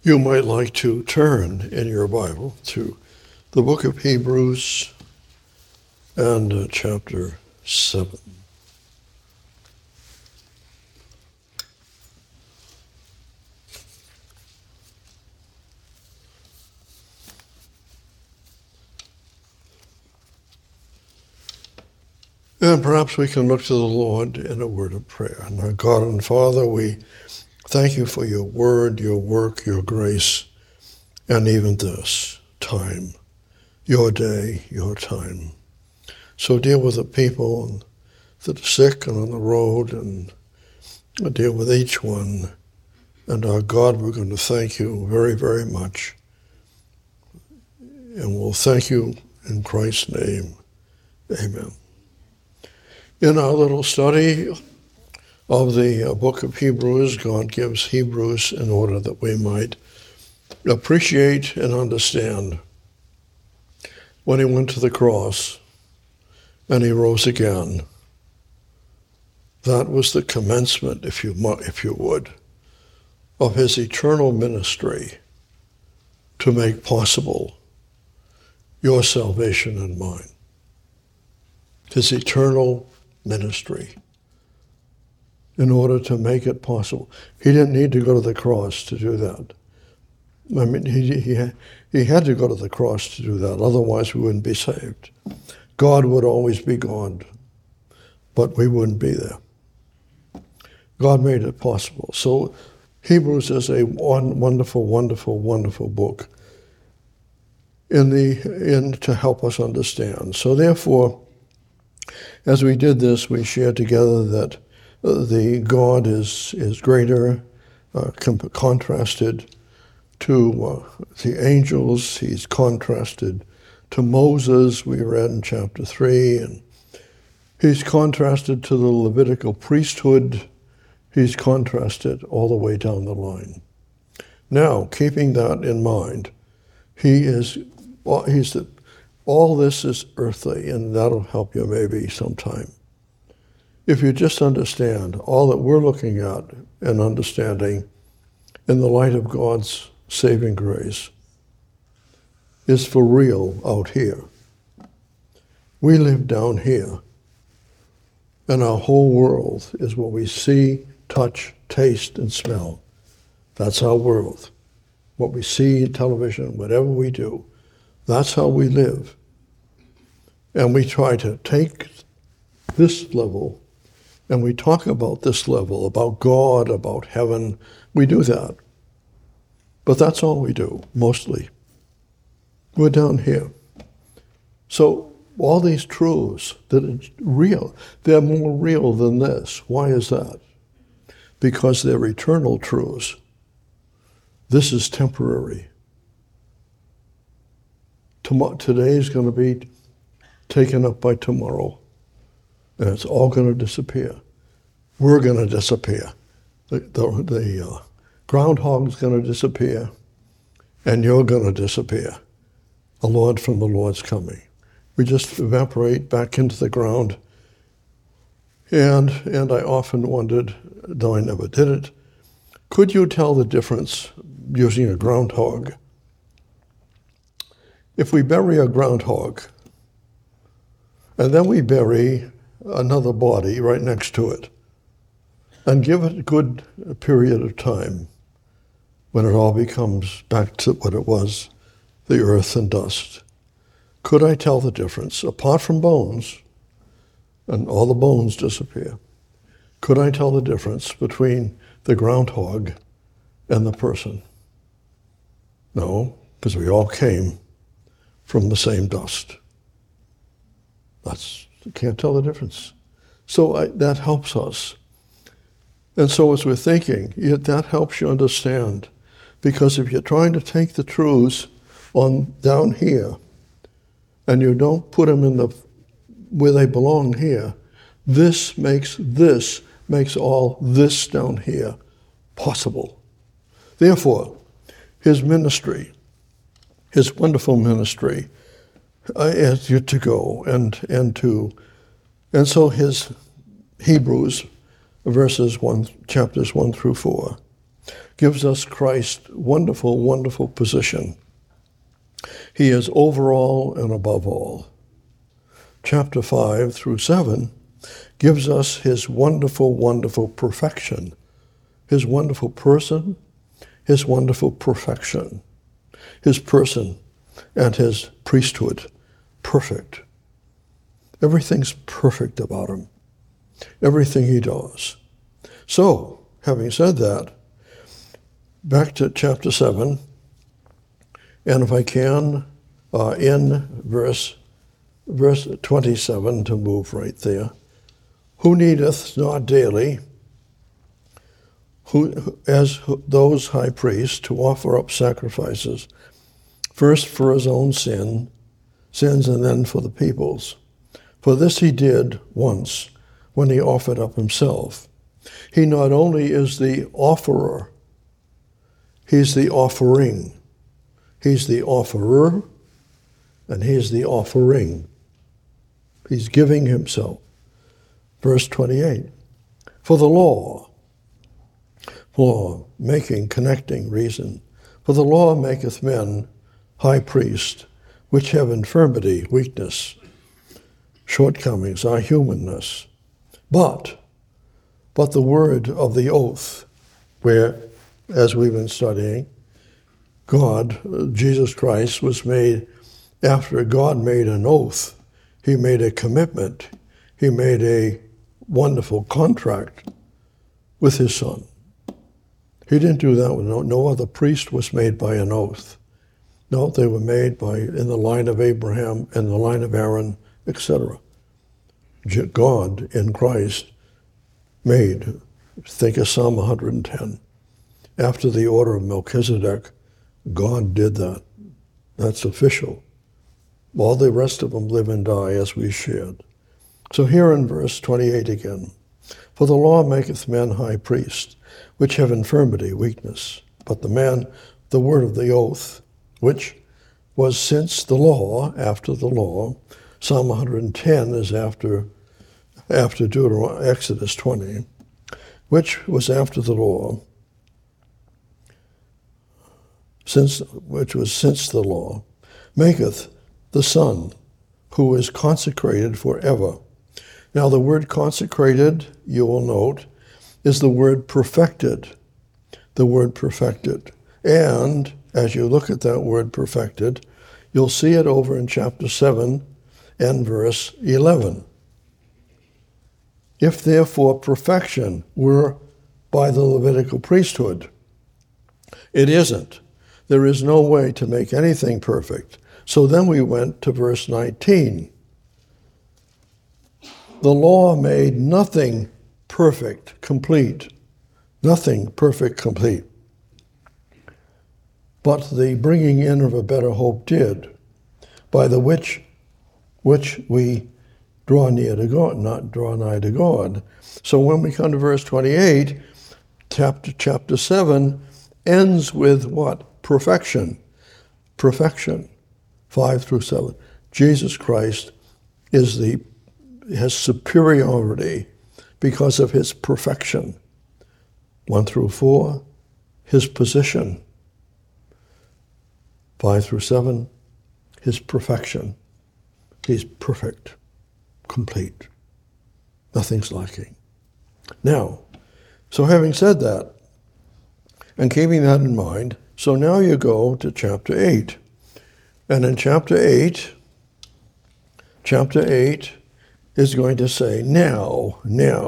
You might like to turn in your Bible to the book of Hebrews and chapter 7. And perhaps we can look to the Lord in a word of prayer. And our God and Father, we thank you for your word, your work, your grace, and even this time, your day, your time. So deal with the people that are sick and on the road, and deal with each one. And our God, we're going to thank you very, very much. And we'll thank you in Christ's name. Amen. In our little study of the book of Hebrews, God gives Hebrews in order that we might appreciate and understand when he went to the cross and he rose again. That was the commencement, if you would, of his eternal ministry to make possible your salvation and mine. His eternal ministry in order to make it possible. He didn't need to go to the cross to do that. I mean, he had to go to the cross to do that, otherwise we wouldn't be saved. God would always be God, but we wouldn't be there. God made it possible. So Hebrews is a wonderful, wonderful, wonderful book to help us understand. So therefore, as we did this, we shared together that the God is greater, contrasted to the angels. He's contrasted to Moses, we read in chapter 3, and he's contrasted to the Levitical priesthood. He's contrasted all the way down the line. Now, keeping that in mind, all this is earthly, and that'll help you maybe sometime. If you just understand all that we're looking at and understanding in the light of God's saving grace is for real out here. We live down here, and our whole world is what we see, touch, taste, and smell. That's our world. What we see in television, whatever we do, that's how we live. And we try to take this level, and we talk about this level, about God, about heaven. We do that. But that's all we do, mostly. We're down here. So all these truths that are real, they're more real than this. Why is that? Because they're eternal truths. This is temporary. Today is going to be taken up by tomorrow, and it's all going to disappear. We're going to disappear. The groundhog's going to disappear, and you're going to disappear. From the Lord's coming. We just evaporate back into the ground. And I often wondered, though I never did it, could you tell the difference using a groundhog? If we bury a groundhog, and then we bury another body right next to it, and give it a good period of time when it all becomes back to what it was, the earth and dust. Could I tell the difference? Apart from bones, and all the bones disappear, could I tell the difference between the groundhog and the person? No, because we all came from the same dust. You can't tell the difference. So that helps us. And so as we're thinking, that helps you understand. Because if you're trying to take the truths on down here, and you don't put them where they belong here, this makes all this down here possible. Therefore, his ministry, his wonderful ministry, is you to go and so his Hebrews chapters 1 through 4 gives us Christ's wonderful, wonderful position. He is over all and above all. Chapter 5 through 7 gives us his wonderful, wonderful perfection, his wonderful person, his wonderful perfection, his person and his priesthood, perfect. Everything's perfect about him, everything he does. So, having said that, back to chapter 7, and if I can, in verse 27, to move right there, who needeth not daily, as those high priests, to offer up sacrifices, first for his own sins, and then for the people's. For this he did once, when he offered up himself. He not only is the offerer, he's the offering. He's the offerer, and he's the offering. He's giving himself. Verse 28, for the law, making, connecting, reason. For the law maketh men high priests, which have infirmity, weakness, shortcomings, our humanness. But the word of the oath, where, as we've been studying, God, Jesus Christ, was made, after God made an oath, he made a commitment, he made a wonderful contract with his son. He didn't do that with no other priest was made by an oath. No, they were made in the line of Abraham and the line of Aaron, etc. God in Christ made, think of Psalm 110. After the order of Melchizedek, God did that. That's official. All the rest of them live and die, as we shared. So here in verse 28 again, for the law maketh men high priests, which have infirmity, weakness. But the word of the oath, which was since the law, after the law, Psalm 110 is after Exodus 20, which was after the law, which was since the law, maketh the Son, who is consecrated forever. Now the word consecrated, you will note, is the word perfected. The word perfected. And as you look at that word perfected, you'll see it over in chapter 7 and verse 11. If therefore perfection were by the Levitical priesthood, it isn't. There is no way to make anything perfect. So then we went to verse 19. The law made nothing perfect, complete. Nothing perfect, complete. But the bringing in of a better hope did, by the which we draw near to God, not draw nigh to God. So when we come to verse 28, chapter 7 ends with what? Perfection. Perfection. 5 through 7. Jesus Christ has superiority because of his perfection. 1 through 4, his position. 5 through 7, his perfection. He's perfect, complete. Nothing's lacking. Now, so having said that, and keeping that in mind, so now you go to chapter 8. And in chapter 8 is going to say, now,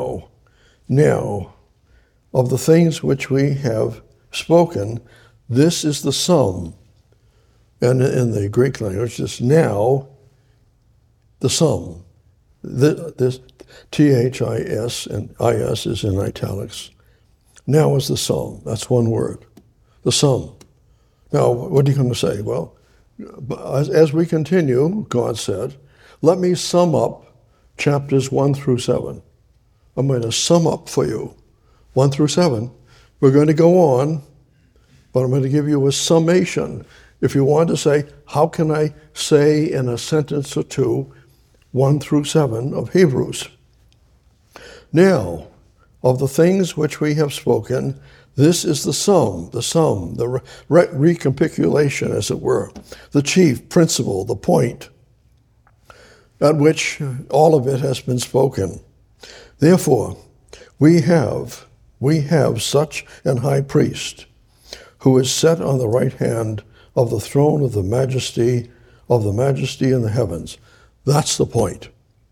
of the things which we have spoken, this is the sum. And in the Greek language, it's now the sum. This T-H-I-S and I-S is in italics. Now is the sum. That's one word. The sum. Now, what are you going to say? Well, as we continue, God said, let me sum up chapters 1 through 7. I'm going to sum up for you 1 through 7. We're going to go on, but I'm going to give you a summation. If you want to say, how can I say in a sentence or two 1 through 7 of Hebrews? Now, of the things which we have spoken, This is the sum, the recapitulation, as it were, the chief principle, the point at which all of it has been spoken. Therefore, we have such an high priest who is set on the right hand of the throne of the majesty in the heavens. That's the point.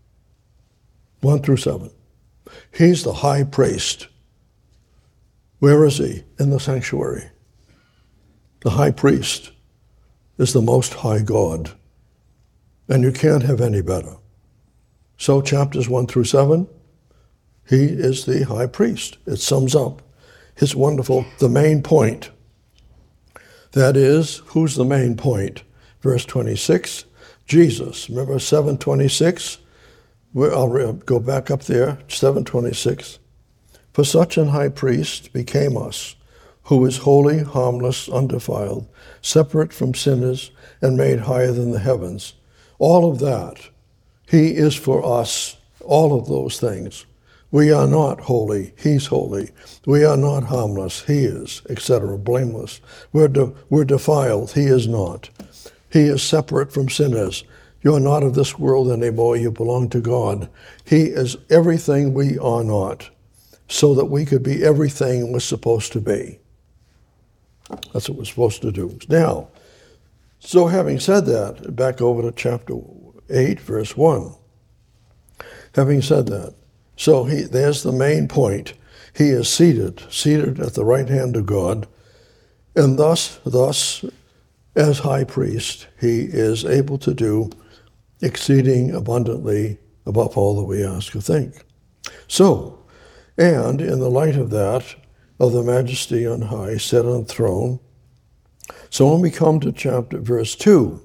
1 through 7. He's the high priest. Where is he? In the sanctuary. The high priest is the most high God, and you can't have any better. So chapters 1 through 7, he is the high priest. It sums up his the main point. That is, who's the main point? Verse 26, Jesus. Remember 7:26? I'll go back up there, 7:26. For such an high priest became us, who is holy, harmless, undefiled, separate from sinners, and made higher than the heavens. All of that, he is for us, all of those things. We are not holy, he's holy. We are not harmless, he is, etc., blameless. We're defiled, he is not. He is separate from sinners. You're not of this world anymore, you belong to God. He is everything we are not, so that we could be everything we're supposed to be. That's what we're supposed to do. Now, so having said that, back over to chapter 8, verse 1. Having said that, so there's the main point. He is seated at the right hand of God, and thus, as high priest, he is able to do exceeding abundantly above all that we ask or think. So, and in the light of that, of the majesty on high, set on throne. So when we come to verse 2,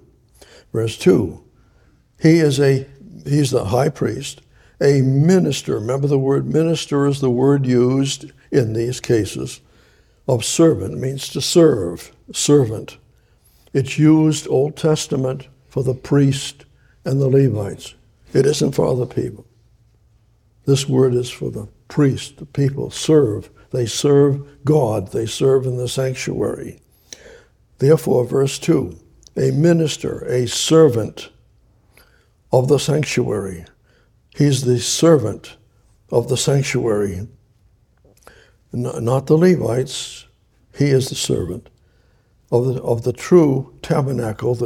he's the high priest, a minister. Remember, the word minister is the word used in these cases of servant. It means to serve, servant. It's used Old Testament for the priest and the Levites. It isn't for other people. This word is for the priest, the people serve. They serve God. They serve in the sanctuary. Therefore, verse 2, a minister, a servant of the sanctuary. He's the servant of the sanctuary. Not the Levites. He is the servant of the true tabernacle,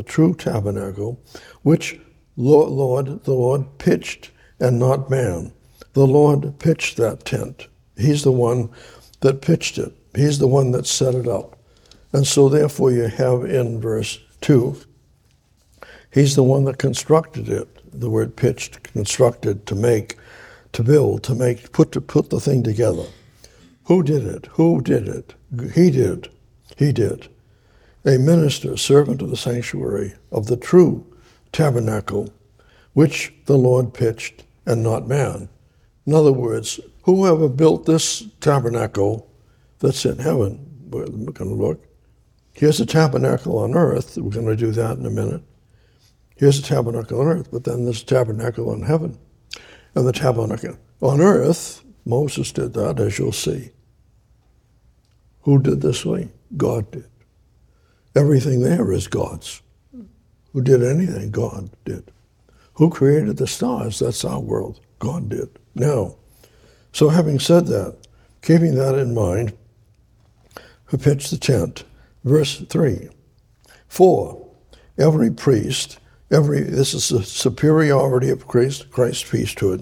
which the Lord pitched and not man. The Lord pitched that tent. He's the one that pitched it. He's the one that set it up. And so therefore you have in verse 2, he's the one that constructed it. The word pitched, constructed, to make, to build, to make, put the thing together. Who did it? Who did it? He did. He did. A minister, servant of the sanctuary, of the true tabernacle, which the Lord pitched and not man. In other words, whoever built this tabernacle that's in heaven, we're going to look. Here's a tabernacle on earth. We're going to do that in a minute. Here's a tabernacle on earth, but then there's a tabernacle in heaven. And the tabernacle on earth, Moses did that, as you'll see. Who did this thing? God did. Everything there is God's. Who did anything? God did. Who created the stars? That's our world. God did. Now, so having said that, keeping that in mind, who pitched the tent? Verse 3. For every priest, this is the superiority of Christ's priesthood.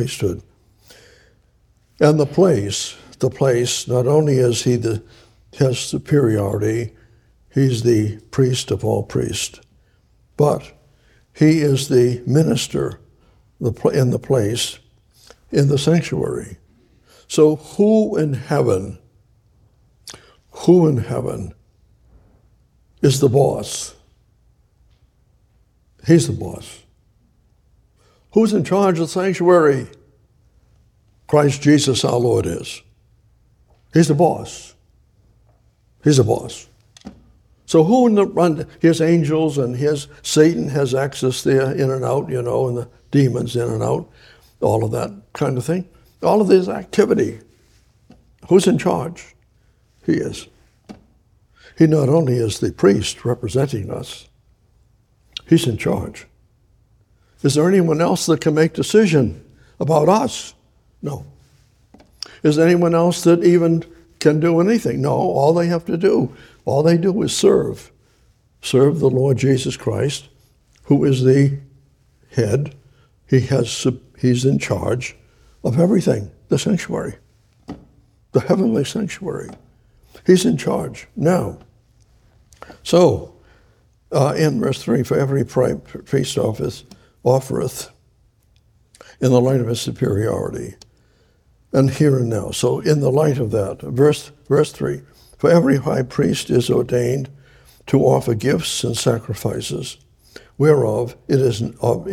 And the place, not only is he has superiority, he's the priest of all priests, but he is the minister in the place, in the sanctuary. So who in heaven is the boss? He's the boss. Who's in charge of the sanctuary? Christ Jesus our Lord is. He's the boss. He's the boss. So who in the run? Here's angels and here's Satan has access there in and out, and the demons in and out, all of that kind of thing. All of this activity. Who's in charge? He is. He not only is the priest representing us, he's in charge. Is there anyone else that can make decision about us? No. Is there anyone else that even can do anything? No. All they do is serve. Serve the Lord Jesus Christ, who is the head. He's in charge of everything, the sanctuary, the heavenly sanctuary. He's in charge. Now, so, in verse 3, for every priest offereth in the light of his superiority, and here and now. So in the light of that, verse 3, for every high priest is ordained to offer gifts and sacrifices, whereof it is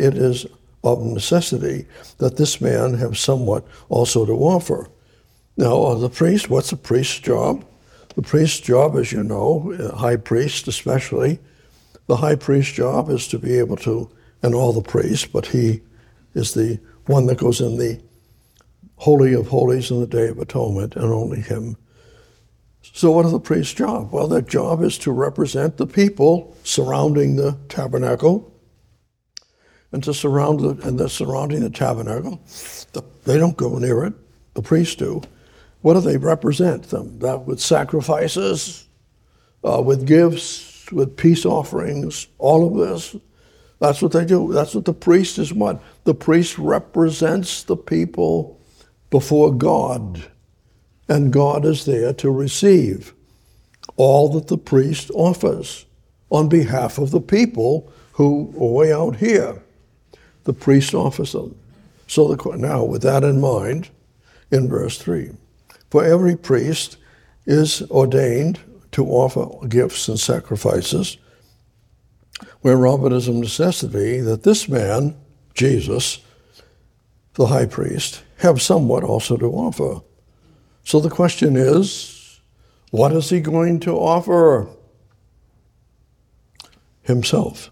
of necessity that this man have somewhat also to offer. Now, the priest, what's a priest's job? The priest's job, as you know, high priest especially, the high priest's job is to be able to, and all the priests, but he is the one that goes in the Holy of Holies in the Day of Atonement, and only him. So what is the priest's job? Well, their job is to represent the people surrounding the tabernacle, and surrounding the tabernacle. They don't go near it. The priests do. What do they represent them? That with sacrifices, with gifts, with peace offerings, all of this. That's what they do. That's what the priest is. What? The priest represents the people before God, and God is there to receive all that the priest offers on behalf of the people who are way out here. The priest offers them. So now, with that in mind, in verse 3, for every priest is ordained to offer gifts and sacrifices, whereof it is a necessity that this man, Jesus, the high priest, have somewhat also to offer. So the question is, what is he going to offer? Himself.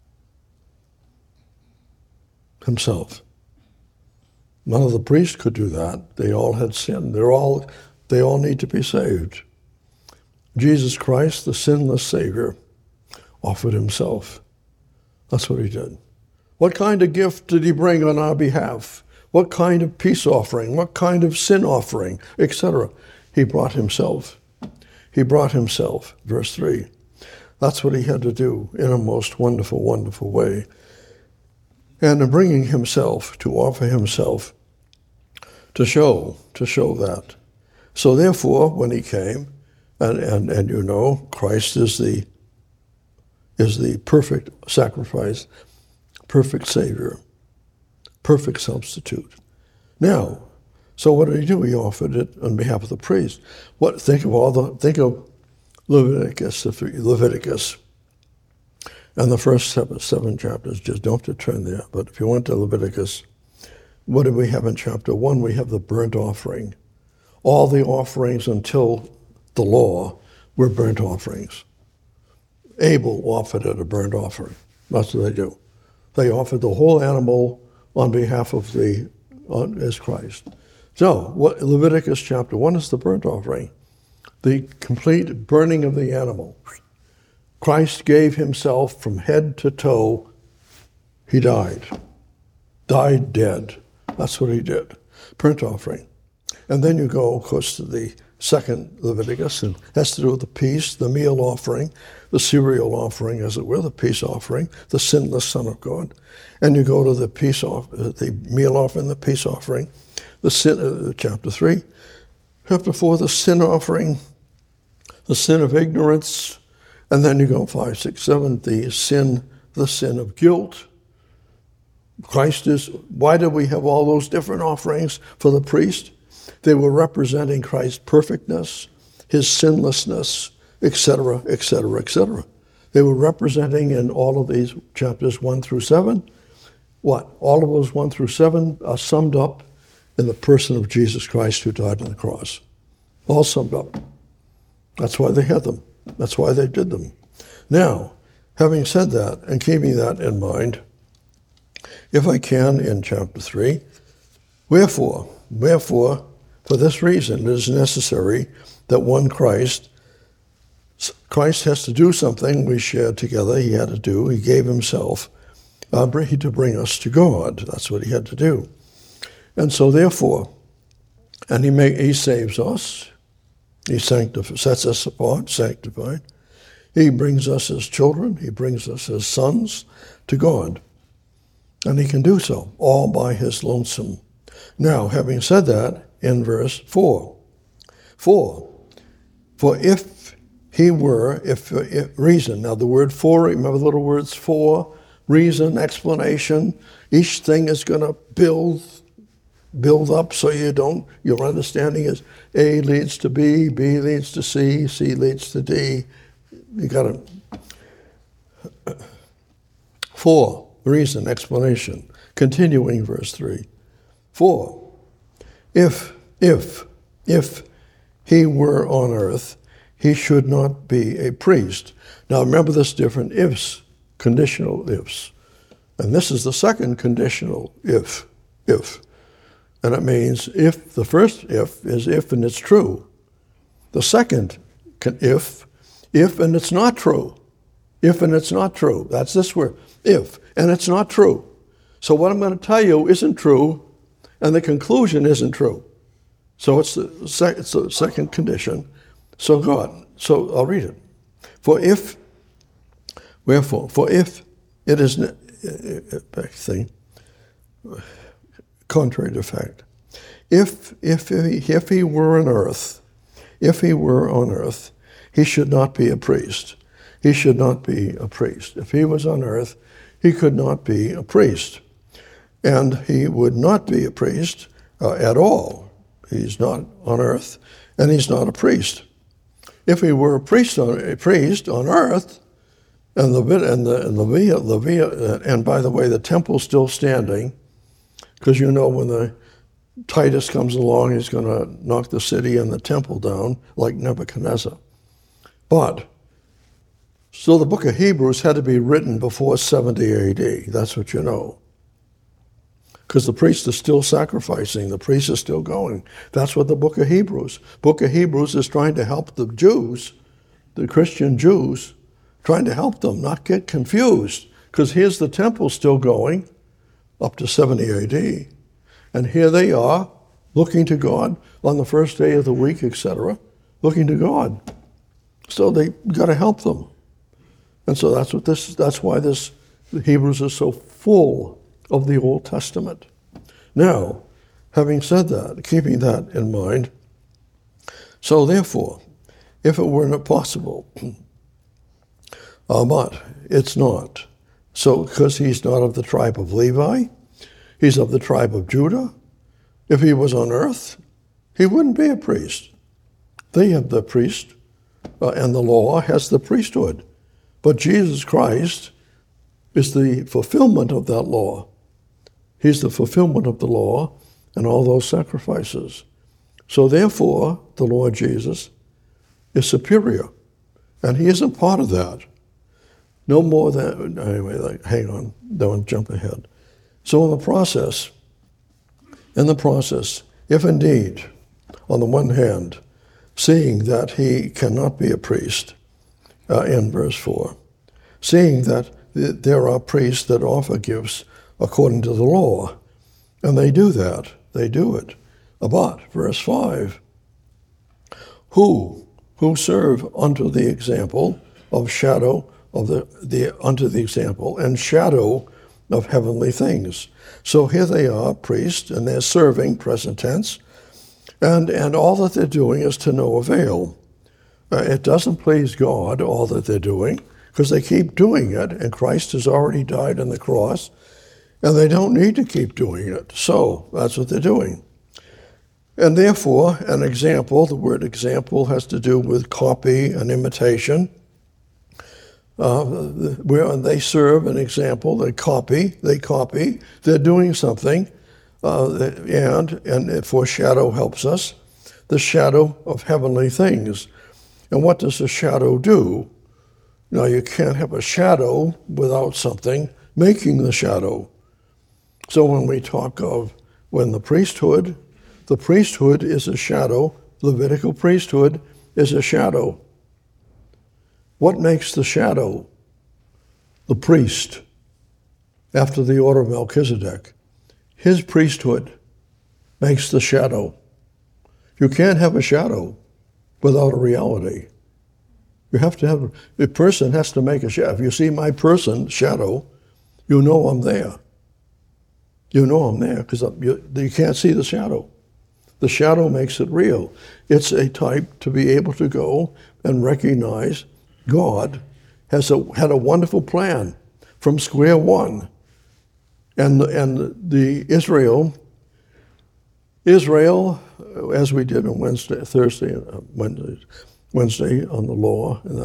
Himself. None of the priests could do that. They all had sinned. They all need to be saved. Jesus Christ, the sinless Savior, offered himself. That's what he did. What kind of gift did he bring on our behalf? What kind of peace offering? What kind of sin offering, etc.? He brought himself. He brought himself, verse 3. That's what he had to do in a most wonderful, wonderful way. And in bringing himself, to offer himself, to show that. So therefore, when he came, and you know, Christ is the perfect sacrifice, perfect Savior, perfect substitute. Now, so what did he do? He offered it on behalf of the priest. Think of Leviticus. And the first seven chapters, just don't have to turn there, but if you went to Leviticus, what do we have in chapter 1? We have the burnt offering. All the offerings until the law were burnt offerings. Abel offered it a burnt offering. That's what they do. They offered the whole animal on behalf of as Christ. So, Leviticus chapter 1 is the burnt offering, the complete burning of the animal. Christ gave himself from head to toe. He died dead. That's what he did. Burnt offering. And then you go, of course, to the second Leviticus, and has to do with the peace, the meal offering, the cereal offering, as it were, the peace offering, the sinless Son of God. And you go to the meal offering, the peace offering, chapter 3. Chapter 4, the sin offering, the sin of ignorance. And then you go 5, 6, 7, the sin of guilt. Why do we have all those different offerings for the priest? They were representing Christ's perfectness, his sinlessness, etc., etc., etc. They were representing in all of these chapters 1 through 7. What? All of those 1 through 7 are summed up in the person of Jesus Christ who died on the cross. All summed up. That's why they had them. That's why they did them. Now, having said that and keeping that in mind, if I can, in chapter 3, wherefore, for this reason it is necessary that one Christ has to do something we shared together. He had to do. He gave himself to bring us to God. That's what he had to do. And so therefore, and he saves us. He sets us apart, sanctified. He brings us as children. He brings us as sons to God. And he can do so, all by his lonesome. Now, having said that, in verse 4, for if he were, if reason, now the word for, remember the little words for, reason, explanation, each thing is going to build up so your understanding is A leads to B leads to C leads to D. You got to, for, reason, explanation, continuing verse 3. For, if he were on earth, he should not be a priest. Now remember this different ifs, conditional ifs. And this is the second conditional if. And it means if, the first if is if and it's true. The second if and it's not true. If and it's not true. That's this word, if, and it's not true. So what I'm going to tell you isn't true, and the conclusion isn't true. So it's the second condition. So I'll read it. For if it is contrary to fact. If he were on earth, he should not be a priest. He should not be a priest. If he was on earth, he could not be a priest. And he would not be a priest at all. He's not on earth, and he's not a priest. If he were a priest on earth, and and by the way, the temple's still standing, because when the Titus comes along, he's going to knock the city and the temple down like Nebuchadnezzar. But still, the book of Hebrews had to be written before 70 A.D. That's what you know. Because the priest is still sacrificing. The priest is still going. That's what the book of Hebrews. Book of Hebrews is trying to help the Jews, the Christian Jews, trying to help them not get confused. Because here's the temple still going up to 70 A.D. And here they are looking to God on the first day of the week, etc., looking to God. So they got to help them. And so that's why Hebrews is so full of the Old Testament. Now, having said that, keeping that in mind, so therefore, if it were not possible, but it's not. So, because he's not of the tribe of Levi, he's of the tribe of Judah. If he was on earth, he wouldn't be a priest. They have the priest, and the law has the priesthood. But Jesus Christ is the fulfillment of that law. He's the fulfillment of the law and all those sacrifices. So therefore, the Lord Jesus is superior, and he isn't part of that. No more than, anyway, hang on, don't jump ahead. So in the process, if indeed, on the one hand, seeing that he cannot be a priest, in verse 4, seeing that there are priests that offer gifts according to the law, and they do it. But, verse 5, who serve unto the example of shadow of unto the example and shadow of heavenly things. So here they are, priests, and they're serving, present tense, and all that they're doing is to no avail. It doesn't please God, all that they're doing, because they keep doing it, and Christ has already died on the cross, and they don't need to keep doing it. So that's what they're doing. And therefore, an example, the word example has to do with copy and imitation. Where they serve an example, they copy, they're doing something, and foreshadow helps us, the shadow of heavenly things. And what does a shadow do? Now, you can't have a shadow without something making the shadow. So when we talk of the priesthood is a shadow, Levitical priesthood is a shadow. What makes the shadow? The priest, after the order of Melchizedek. His priesthood makes the shadow. You can't have a shadow without a reality. You have to have, a person has to make a shadow. If you see my person, shadow, you know I'm there. You know I'm there because you can't see the shadow. The shadow makes it real. It's a type to be able to go and recognize God had a wonderful plan from square one. And the Israel, as we did on Wednesday on the law and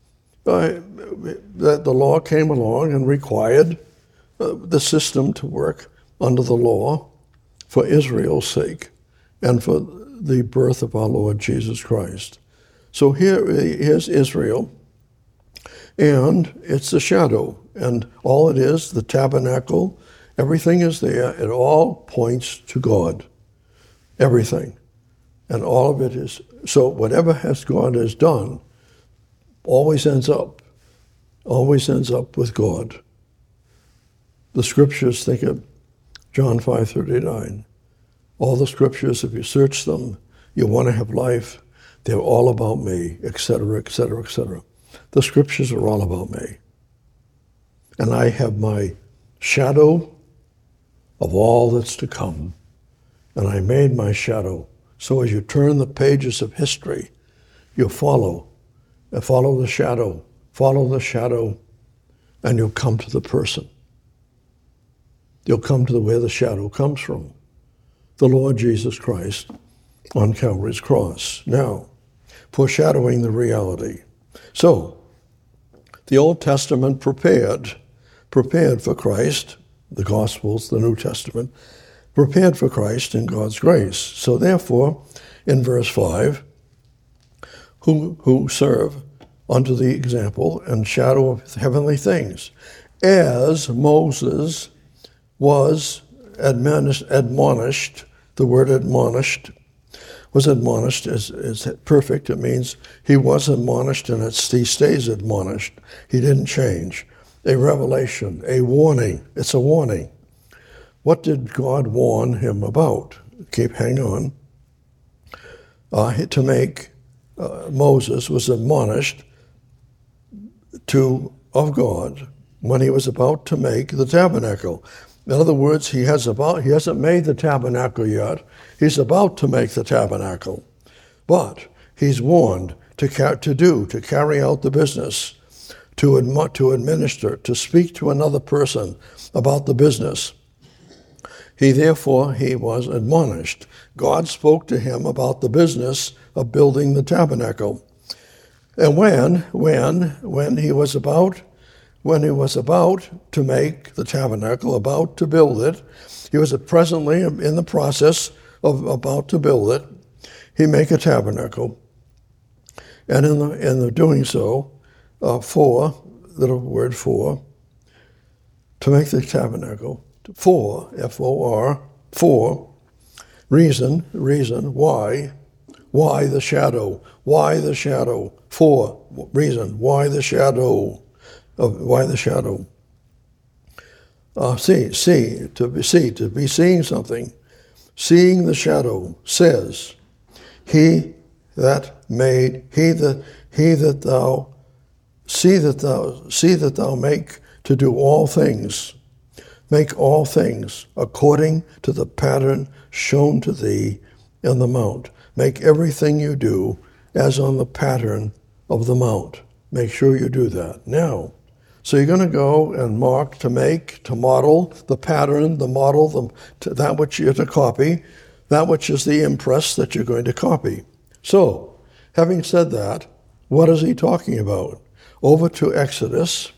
that the law came along and required the system to work under the law for Israel's sake and for the birth of our Lord Jesus Christ. So here's Israel, and it's a shadow, and all it is, the tabernacle, everything is there. It all points to God, everything. And all of it is, so whatever God has done always ends up with God. The scriptures, think of John 5:39. All the scriptures, if you search them, you want to have life, they're all about me, etc., etc., etc. The scriptures are all about me. And I have my shadow of all that's to come. And I made my shadow. So as you turn the pages of history, you follow the shadow, and you'll come to the person. You'll come to where the shadow comes from, the Lord Jesus Christ on Calvary's cross. Now, foreshadowing the reality. So, the Old Testament prepared for Christ, the Gospels, the New Testament, prepared for Christ in God's grace. So therefore, in verse 5, who serve unto the example and shadow of heavenly things, as Moses was admonished. The word admonished is perfect. It means he was admonished and he stays admonished. He didn't change. A revelation, a warning. It's a warning. What did God warn him about? Hang on. To make Moses was admonished of God when he was about to make the tabernacle. In other words, he hasn't made the tabernacle yet. He's about to make the tabernacle. But he's warned to carry out the business, to administer, to speak to another person about the business. He was admonished. God spoke to him about the business of building the tabernacle. And when he was about to make the tabernacle, about to build it, he was presently in the process of about to build it. He make a tabernacle, and in the doing so, to make the tabernacle. F-O-R, reason, why the shadow, reason, why the shadow, to be seeing something, seeing the shadow, says, he that thou make to do all things, make all things according to the pattern shown to thee in the mount. Make everything you do as on the pattern of the mount. Make sure you do that. Now, so you're going to go and mark, to make, to model the pattern, the model, that which you're to copy, that which is the impress that you're going to copy. So, having said that, what is he talking about? Over to Exodus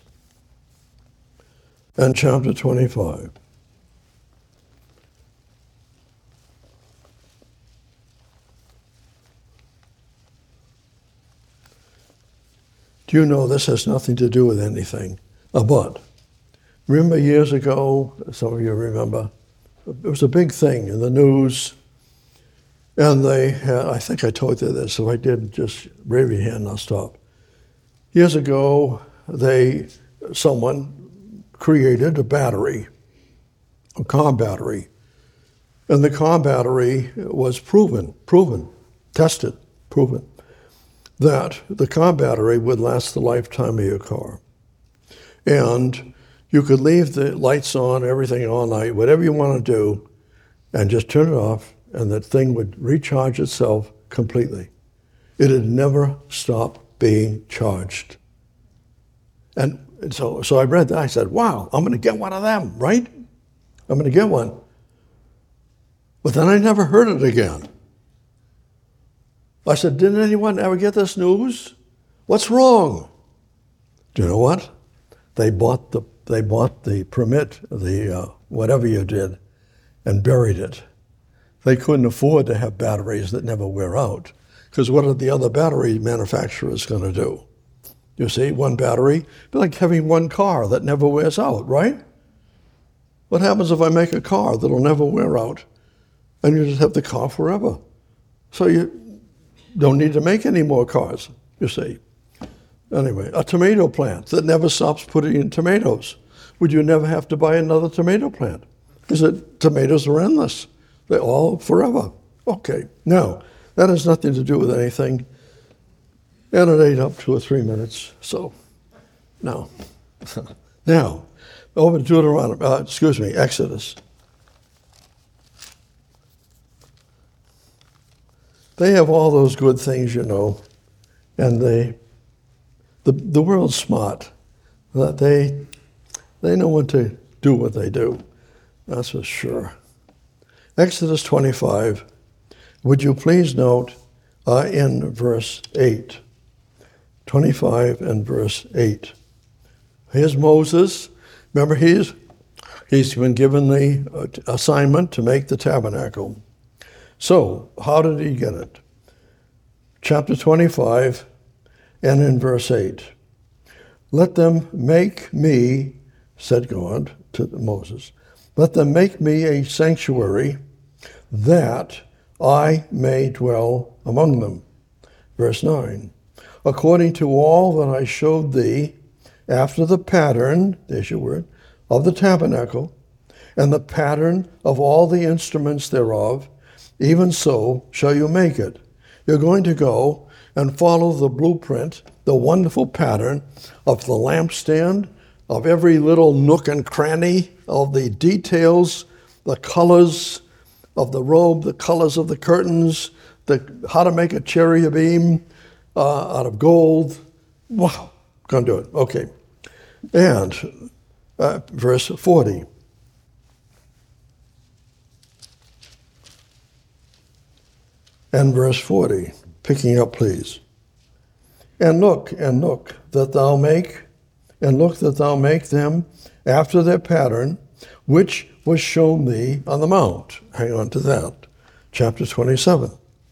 and chapter 25. Do you know this has nothing to do with anything? But remember years ago, some of you remember, it was a big thing in the news. And they had, I think I told you this. If I did, just raise your hand and I'll stop. Years ago, someone created a battery, a car battery. And the car battery was proven, tested, proven, that the car battery would last the lifetime of your car. And you could leave the lights on, everything all night, whatever you want to do, and just turn it off, and that thing would recharge itself completely. It had never stopped being charged. And so I read that. I said, wow, I'm going to get one of them, right? I'm going to get one. But then I never heard it again. I said, didn't anyone ever get this news? What's wrong? Do you know what? They bought the permit, whatever you did, and buried it. They couldn't afford to have batteries that never wear out, because what are the other battery manufacturers going to do? You see, one battery, be like having one car that never wears out, right? What happens if I make a car that'll never wear out, and you just have the car forever? So you don't need to make any more cars, you see. Anyway, a tomato plant that never stops putting in tomatoes. Would you never have to buy another tomato plant? Because tomatoes are endless. They're all forever. Okay, now, that has nothing to do with anything. And it ate up 2 or 3 minutes, so no. Now, over to Exodus. They have all those good things, you know, and the world's smart. That they know when to do what they do. That's for sure. Exodus 25. Would you please note in verse 8. 25 and verse 8. Here's Moses. Remember, he's been given the assignment to make the tabernacle. So, how did he get it? Chapter 25 and in verse 8. Let them make me, said God to Moses, let them make me a sanctuary that I may dwell among them. Verse 9. According to all that I showed thee, after the pattern, there's your word, of the tabernacle, and the pattern of all the instruments thereof, even so shall you make it. You're going to go and follow the blueprint, the wonderful pattern of the lampstand, of every little nook and cranny, of the details, the colors of the robe, the colors of the curtains, how to make a cherubim out of gold. Wow, gonna do it. Okay. And verse 40. And verse 40, picking up, please. And look that thou make them after their pattern, which was shown thee on the mount. Hang on to that. Chapter 27.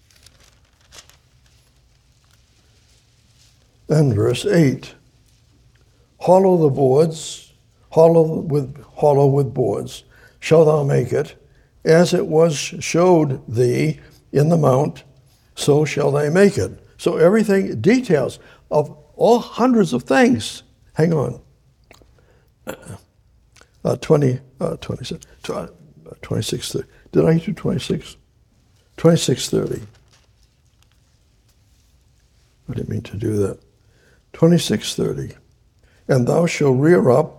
And verse 8. Hollow the boards, hollow with boards, shall thou make it, as it was showed thee in the mount, so shall they make it. So everything, details of all hundreds of things. Hang on. 26. Did I do 26? 26:30. I didn't mean to do that. 26:30. And thou shalt rear up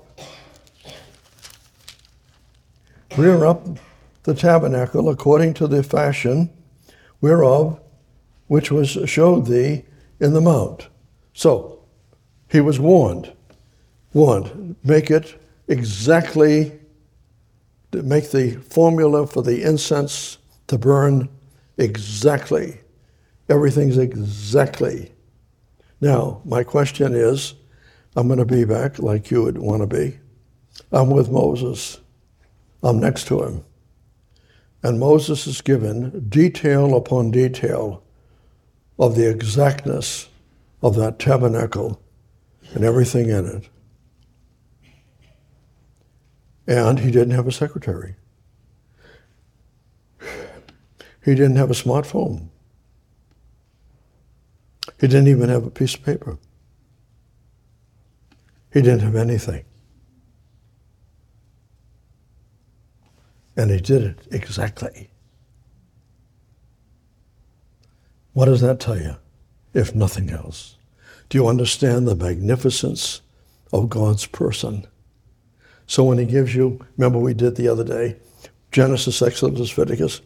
the tabernacle according to the fashion whereof which was showed thee in the mount. So he was warned, make it exactly, make the formula for the incense to burn exactly. Everything's exactly. Now, my question is, I'm going to be back like you would want to be. I'm with Moses. I'm next to him. And Moses is given detail upon detail of the exactness of that tabernacle and everything in it. And he didn't have a secretary. He didn't have a smartphone. He didn't even have a piece of paper. He didn't have anything. And he did it exactly. What does that tell you, if nothing else? Do you understand the magnificence of God's person? So when he gives you, remember we did the other day, Genesis, Exodus, Leviticus,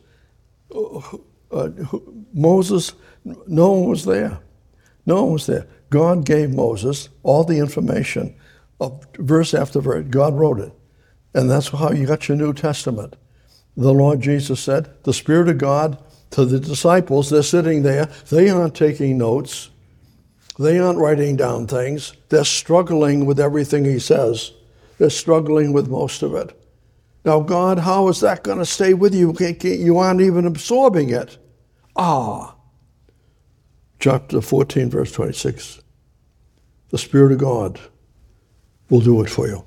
Moses, no one was there. No one was there. God gave Moses all the information of verse after verse. God wrote it. And that's how you got your New Testament. The Lord Jesus said, the Spirit of God to the disciples, they're sitting there, they aren't taking notes. They aren't writing down things. They're struggling with everything he says. They're struggling with most of it. Now, God, how is that going to stay with you? You aren't even absorbing it. Chapter 14, verse 26. The Spirit of God will do it for you.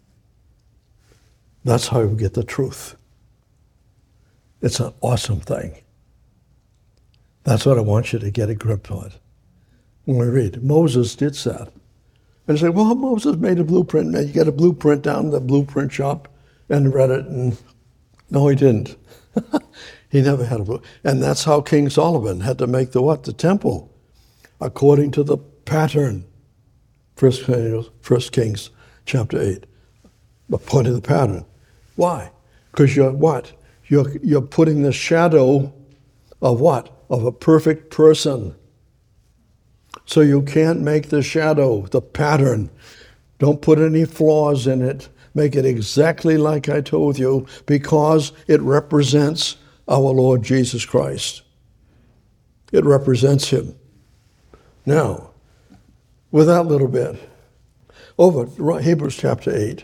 That's how you get the truth. It's an awesome thing. That's what I want you to get a grip on. When we read, Moses did that. And you say, well, Moses made a blueprint. And you get a blueprint down in the blueprint shop and read it. And no, he didn't. He never had a blueprint. And that's how King Solomon had to make the what? The temple, according to the pattern. 1 Kings chapter 8. According to the pattern. Why? Because you're what? You're putting the shadow of what? Of a perfect person. So you can't make the shadow, the pattern. Don't put any flaws in it. Make it exactly like I told you, because it represents our Lord Jesus Christ. It represents him. Now, with that little bit, over Hebrews chapter 8.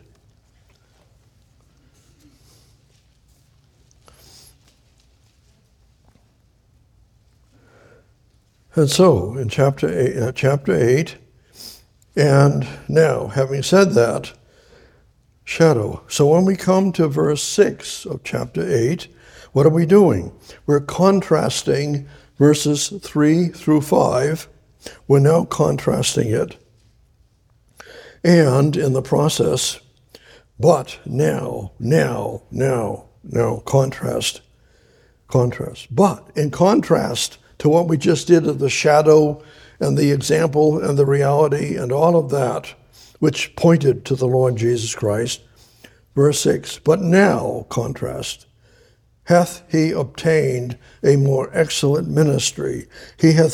And so, in chapter 8, and now, having said that, shadow. So when we come to verse 6 of chapter 8, what are we doing? We're contrasting verses 3 through 5. We're now contrasting it. And in the process, but now, contrast. But in contrast to what we just did of the shadow and the example and the reality and all of that, which pointed to the Lord Jesus Christ. Verse 6, but now, contrast, hath he obtained a more excellent ministry. He has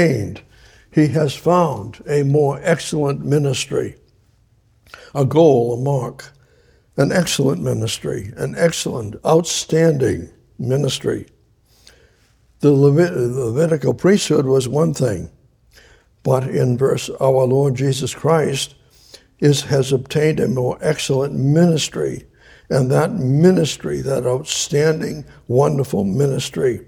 found a more excellent ministry, a goal, a mark, an excellent ministry, an excellent, outstanding ministry. The Levitical priesthood was one thing, but in verse, our Lord Jesus Christ has obtained a more excellent ministry, and that ministry, that outstanding, wonderful ministry,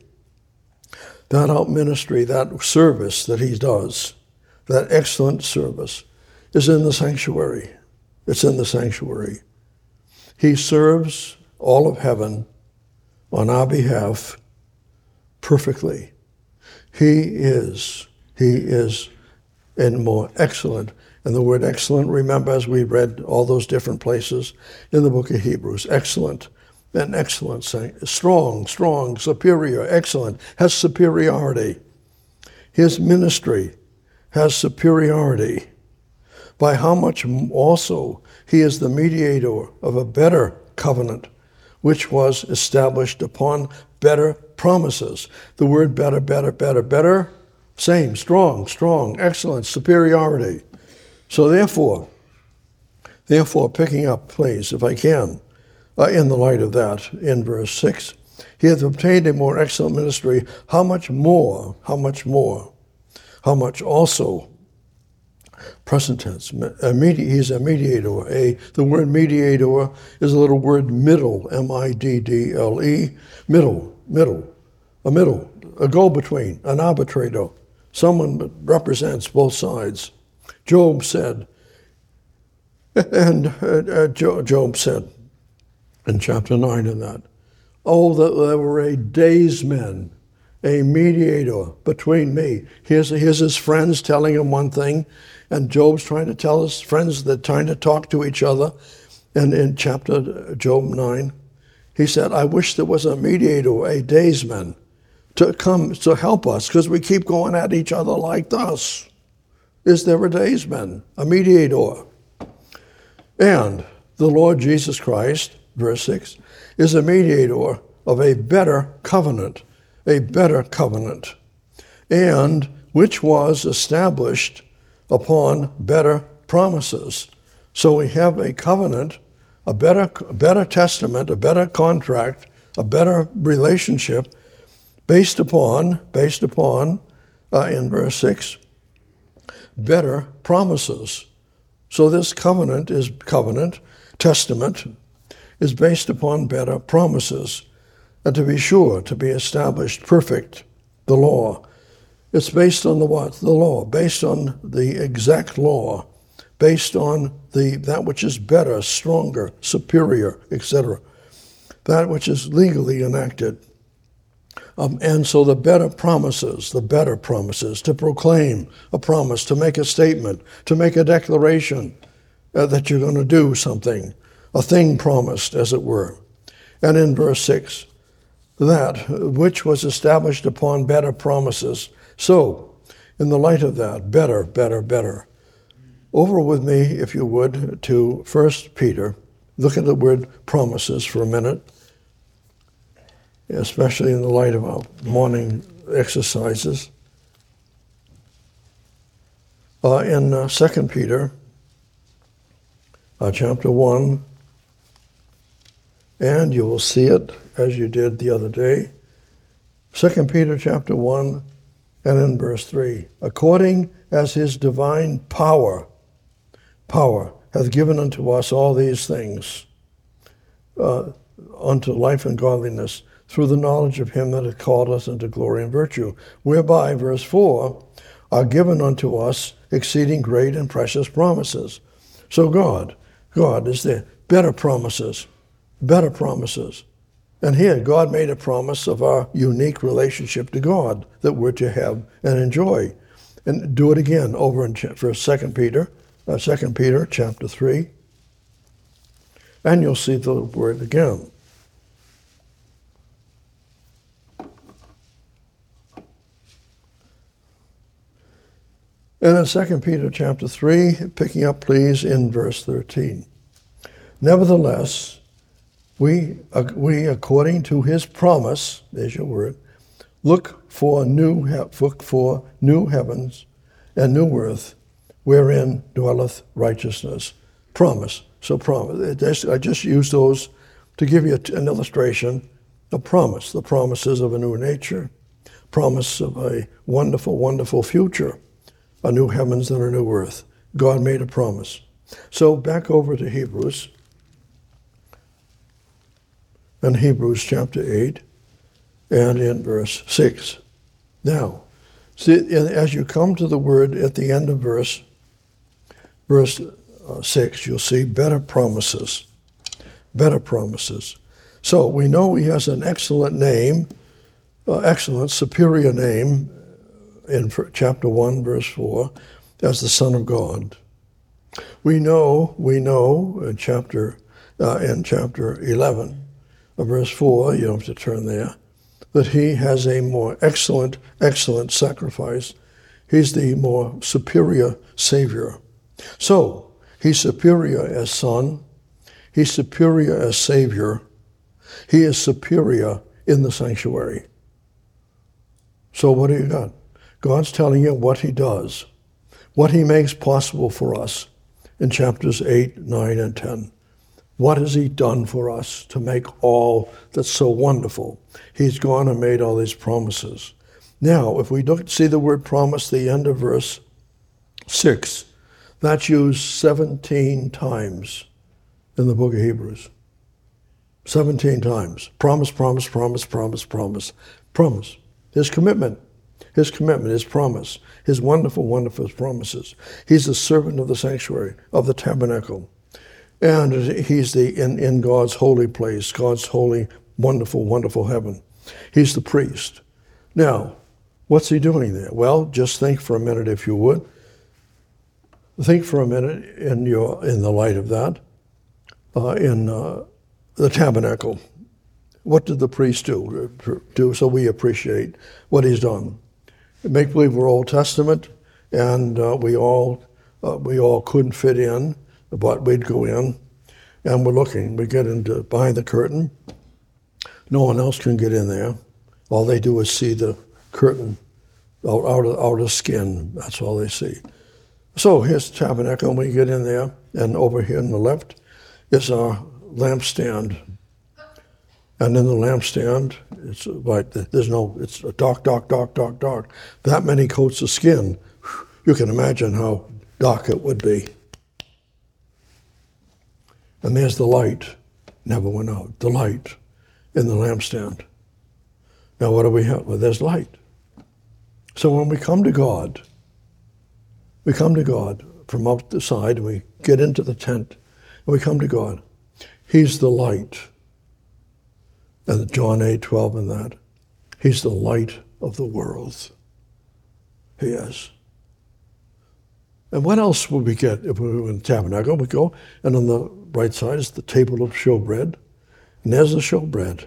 that service that he does, that excellent service, is in the sanctuary. It's in the sanctuary. He serves all of heaven on our behalf perfectly. He is in more excellent. And the word excellent, remember, as we read all those different places in the book of Hebrews, excellent and excellent, strong, superior, excellent, has superiority. His ministry has superiority. By how much also he is the mediator of a better covenant, which was established upon better promises. The word better, same, strong, excellent, superiority. So therefore, picking up, please, if I can, in the light of that, in verse 6, he hath obtained a more excellent ministry. How much also, present tense, he's a mediator. The word mediator is a little word middle, M-I-D-D-L-E, a go-between, an arbitrator, someone that represents both sides. Job said in chapter 9 in that, oh, that there were a daysman a mediator between me. Here's his friends telling him one thing, and Job's trying to tell his friends that trying to talk to each other. And in chapter Job 9, he said, I wish there was a mediator, a daysman, to come to help us, because we keep going at each other like this. Is there a daysman, a mediator? And the Lord Jesus Christ, verse 6, is a mediator of a better covenant, and which was established upon better promises. So we have a covenant, a better testament, a better contract, a better relationship based upon, in verse 6, better promises. So this testament is based upon better promises. And to be sure, to be established perfect, the law. It's based on the what? The law, based on the exact law, based on that which is better, stronger, superior, etc. That which is legally enacted. And so the better promises, to proclaim a promise, to make a statement, to make a declaration that you're going to do something, a thing promised, as it were. And in verse 6, that which was established upon better promises. So, in the light of that, better. Over with me, if you would, to 1 Peter. Look at the word promises for a minute, especially in the light of our morning exercises. In 2 Peter, chapter 1, and you will see it as you did the other day. 2 Peter chapter 1 and in verse 3. According as his divine power hath given unto us all these things, unto life and godliness, through the knowledge of him that hath called us unto glory and virtue, whereby, verse 4, are given unto us exceeding great and precious promises. So God is there. Better promises. And here, God made a promise of our unique relationship to God that we're to have and enjoy. And do it again over in 2 Peter chapter 3. And you'll see the word again. And in 2 Peter chapter 3, picking up please in verse 13. Nevertheless, we according to his promise, there's your word, look for new heavens and new earth, wherein dwelleth righteousness. Promise. So promise. I just use those to give you an illustration. A promise. The promises of a new nature. Promise of a wonderful, wonderful future. A new heavens and a new earth. God made a promise. So back over to Hebrews. In Hebrews chapter 8 and in verse 6. Now, see, as you come to the word at the end of verse 6, you'll see better promises. So we know he has an excellent name, excellent, superior name in chapter 1, verse 4, as the Son of God. We know in chapter 11, verse 4, you don't have to turn there, that he has a more excellent sacrifice. He's the more superior Savior. So, he's superior as Son. He's superior as Savior. He is superior in the sanctuary. So what do you got? God's telling you what he does, what he makes possible for us in chapters 8, 9, and 10. What has he done for us to make all that's so wonderful? He's gone and made all these promises. Now, if we see the word promise, the end of verse 6, that's used 17 times in the book of Hebrews. 17 times. Promise. His commitment, his promise, his wonderful, wonderful promises. He's the servant of the sanctuary, of the tabernacle. And he's in God's holy place, God's holy, wonderful, wonderful heaven. He's the priest. Now, what's he doing there? Well, just think for a minute, if you would. Think for a minute in the light of that, in the tabernacle. What did the priest do so we appreciate what he's done? Make believe we're Old Testament, and we all couldn't fit in, but we'd go in, and we're looking. We get into behind the curtain. No one else can get in there. All they do is see the curtain out of skin. That's all they see. So here's the tabernacle, and we get in there, and over here on the left is our lampstand. And in the lampstand, it's like it's dark. That many coats of skin, you can imagine how dark it would be. And there's the light, never went out, the light in the lampstand. Now what do we have? Well, there's light. So when we come to God from out the side, we get into the tent, and we come to God. He's the light. And John 8:12 and that. He's the light of the world. He is. And what else would we get if we were in the tabernacle? We go, and on the right side is the table of showbread. And there's the showbread.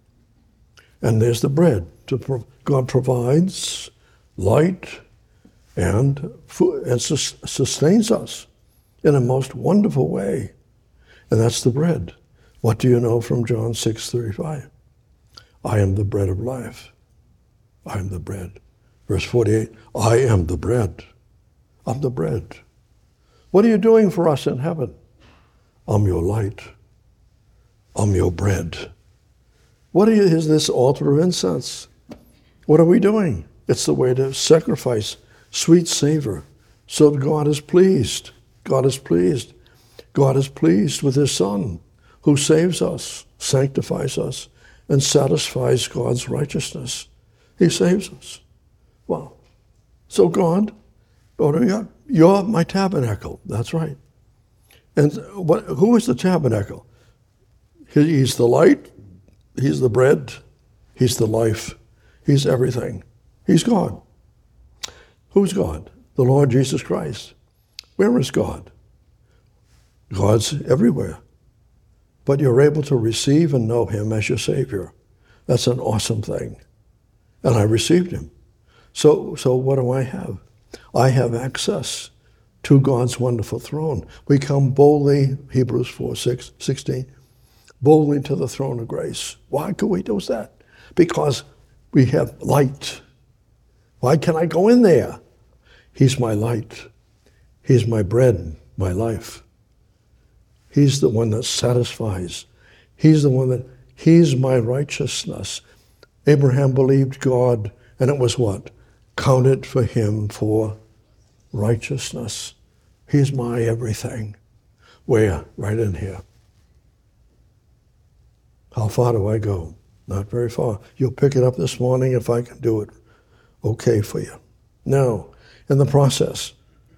And there's the bread. God provides light and food, and sustains us in a most wonderful way. And that's the bread. What do you know from John 6:35? I am the bread of life. I am the bread. Verse 48, I am the bread. I'm the bread. What are you doing for us in heaven? I'm your light. I'm your bread. What is this altar of incense? What are we doing? It's the way to sacrifice sweet savor so that God is pleased. God is pleased. God is pleased with his Son, who saves us, sanctifies us, and satisfies God's righteousness. He saves us. Wow. So God, you're my tabernacle. That's right. And who is the tabernacle? He's the light. He's the bread. He's the life. He's everything. He's God. Who's God? The Lord Jesus Christ. Where is God? God's everywhere. But you're able to receive and know him as your Savior. That's an awesome thing. And I received him. So what do I have? I have access to God's wonderful throne. We come boldly, Hebrews 4:16, boldly to the throne of grace. Why can we do that? Because we have light. Why can I go in there? He's my light. He's my bread, my life. He's the one that satisfies. He's my righteousness. Abraham believed God, and it was what? Counted for him for righteousness. He's my everything. Where? Right in here. How far do I go? Not very far. You'll pick it up this morning if I can do it okay for you. Now, in the process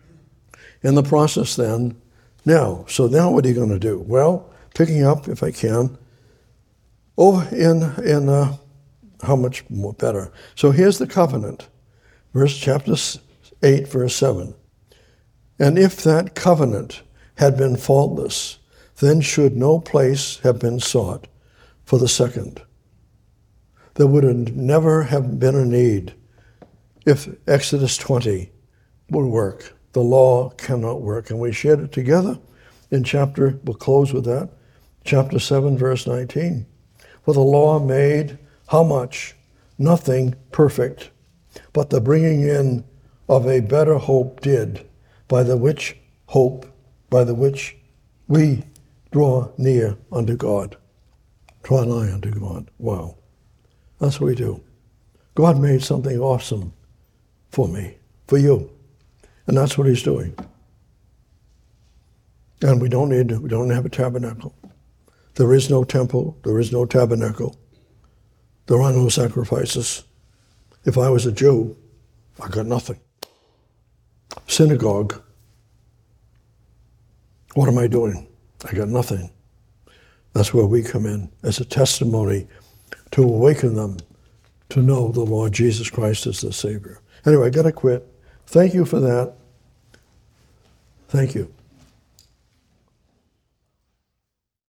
then, now what are you going to do? Well, picking up, if I can, how much more better. So here's the covenant. Chapter 8, verse 7. And if that covenant had been faultless, then should no place have been sought for the second. There would never have been a need if Exodus 20 would work. The law cannot work. And we shared it together in we'll close with that, chapter 7, verse 19. For the law made how much? Nothing perfect, but the bringing in of a better hope did, by the which we draw near unto God. Draw nigh unto God. Wow. That's what we do. God made something awesome for me, for you. And that's what he's doing. And we don't have a tabernacle. There is no temple. There is no tabernacle. There are no sacrifices. If I was a Jew, I got nothing. Synagogue. What am I doing? I got nothing. That's where we come in as a testimony to awaken them to know the Lord Jesus Christ as the Savior. Anyway, I got to quit. Thank you for that. Thank you.